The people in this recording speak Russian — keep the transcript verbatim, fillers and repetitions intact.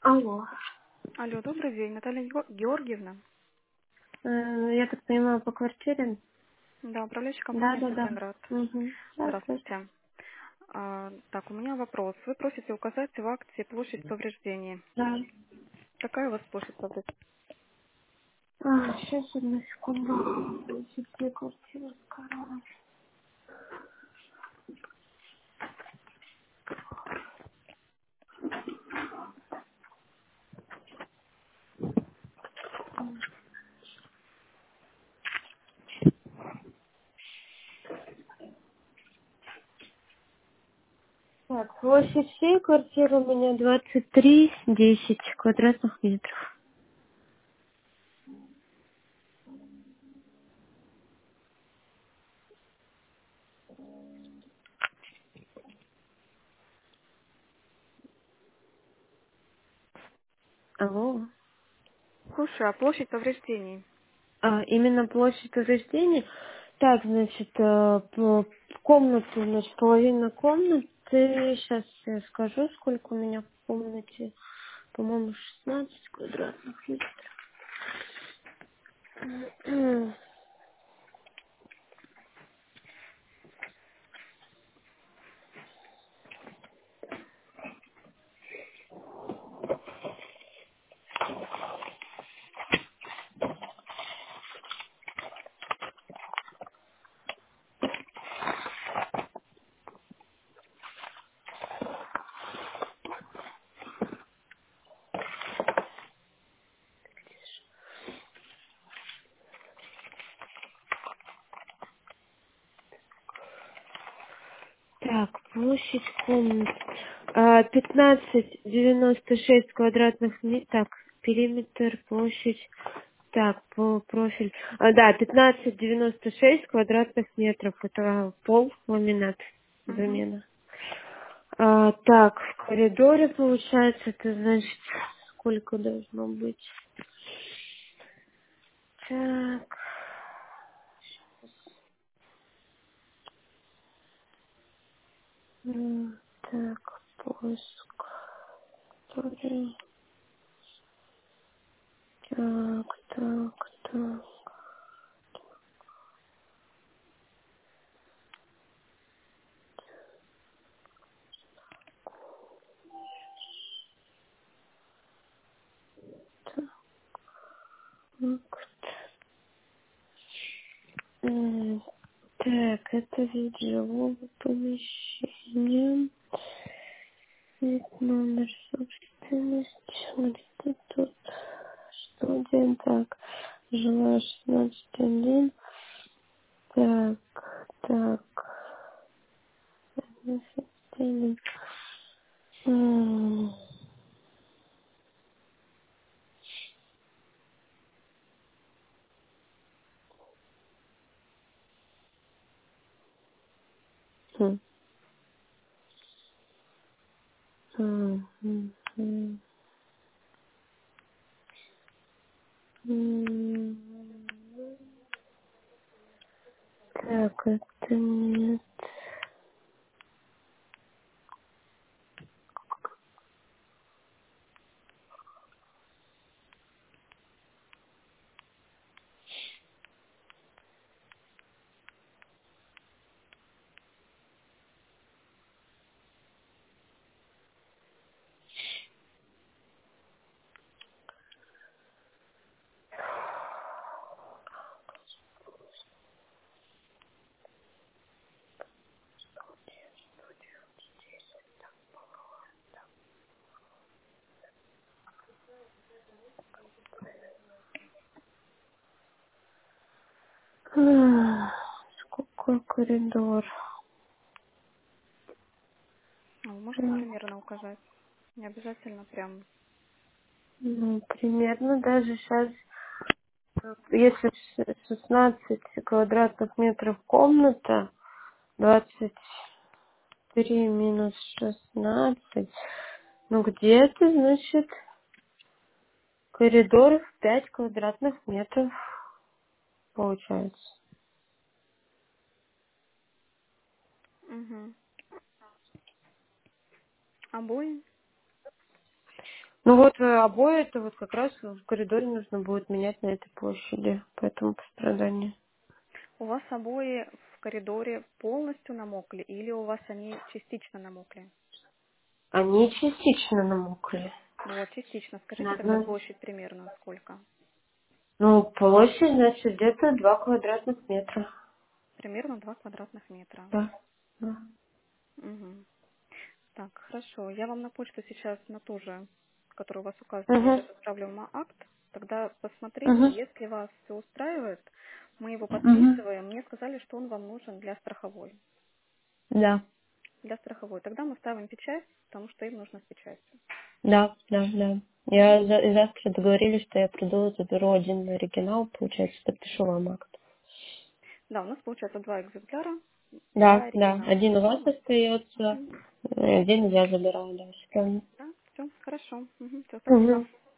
Алло. Алло, добрый день, Наталья Геор- Георгиевна. Э, Я так понимаю, по квартире? Да, управляющая Да, компания да, да. Центроград. Угу. Здравствуйте. Здравствуйте. А, так, у меня вопрос. Вы просите указать в акции площадь повреждений. Да. Какая у вас площадь повреждений? А, сейчас, одну секунду. Сейчас мне квартиру скажу. Так, площадь всей квартиры у меня двадцать три десять квадратных метров. Алло. Слушай, а площадь повреждений? А, именно площадь повреждений. Так, значит, э, по- комнату, значит, половина комнаты. Сейчас я скажу, сколько у меня в комнате. По-моему, шестнадцать квадратных метров. М, Так, площадь комнат. А, пятнадцать девяносто шесть квадратных метров. Так, периметр, площадь. Так, по профиль. А, да, пятнадцать девяносто шесть квадратных метров. Это пол, ламинат, Угу. замена. А, так, в коридоре получается, это значит, сколько должно быть? Так, м, так, поиск. История. Так, так, так, так. М, Так, это видео помещение. Вид, номер собственности. Вот это тут. Студия. Так, жилая шестнадцать один. Так, так. Освещение. М, хм, м, м, м, м. Так, это нет. А, Сколько коридор? А вы можете Так, примерно указать? Не обязательно прям. ну, примерно даже сейчас, если ш- шестнадцать квадратных метров комната, двадцать три минус шестнадцать, ну где-то, значит, коридор в пять квадратных метров получается. Угу. Обои? Ну вот э, обои это вот как раз в коридоре нужно будет менять на этой площади, поэтому пострадание. У вас обои в коридоре полностью намокли или у вас они частично намокли? Они частично намокли. Вот, частично. Скажите На тогда одной- площадь примерно сколько? Ну, площадь, значит, где-то два квадратных метра. Примерно два квадратных метра. Да. Да. Мгм. Так, хорошо. Я вам на почту сейчас на ту же, которая у вас указана в Угу. адрес, отправлю ма- акт. Тогда посмотрите, Угу. если вас все устраивает, мы его Угу. подписываем. Мне сказали, что он вам нужен для страховой. Да. Для страховой. Тогда мы ставим печать, потому что им нужно с печатью. Да, да, да. Мгм. Я за- завтра договорились, что я приду, заберу один оригинал, получается, подпишу вам акт. Да, у нас получается два экземпляра, два Да, да. оригинала. Один у вас Мгм. остается, Мгм. э, один я забираю, да, все правильно. Да, все, хорошо. Все, Угу. спасибо.